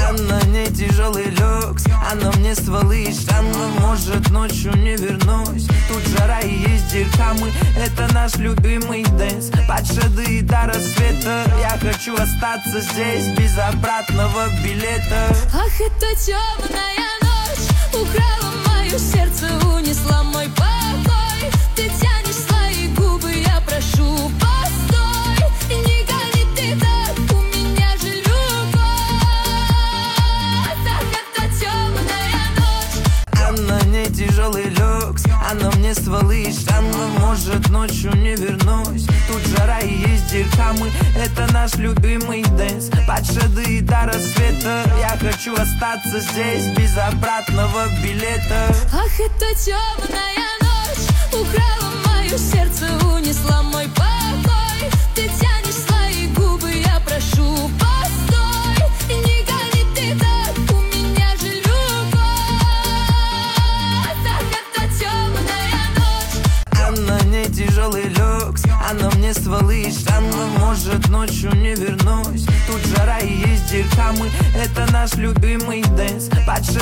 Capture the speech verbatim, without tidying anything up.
Она не тяжелый люкс, она мне стволы и штаны. Может, ночью не вернусь. Тут жара и есть дирхамы. Это наш любимый дэнс. Под шеды до рассвета. Я хочу остаться здесь без обратного билета. Ах, это темная ночь украла мое сердце, унесла мой покой. Ты тянешь свои губы, я прошу, постой. И не гони ты так, у меня же любовь. Ах, это темная ночь. Она не тяжелый люкс, она мне стволы и штаны. Может, ночью не вернусь. Тут жара и есть дирхамы. Это наш любимый дэнс. Под шеды до рассвета. Я хочу остаться здесь без обратного билета. Ах, это темная ночь украла мое сердце, унесла мой покой. Ты тянешь свои губы, я прошу, постой. И не гони ты так, у меня же любовь. Ах, это темная ночь. Она не тяжелый люкс, она мне стволы и штаны. Может, ночью не вернусь. Тут жара и есть дирхамы. Это наш любимый дэнс. Под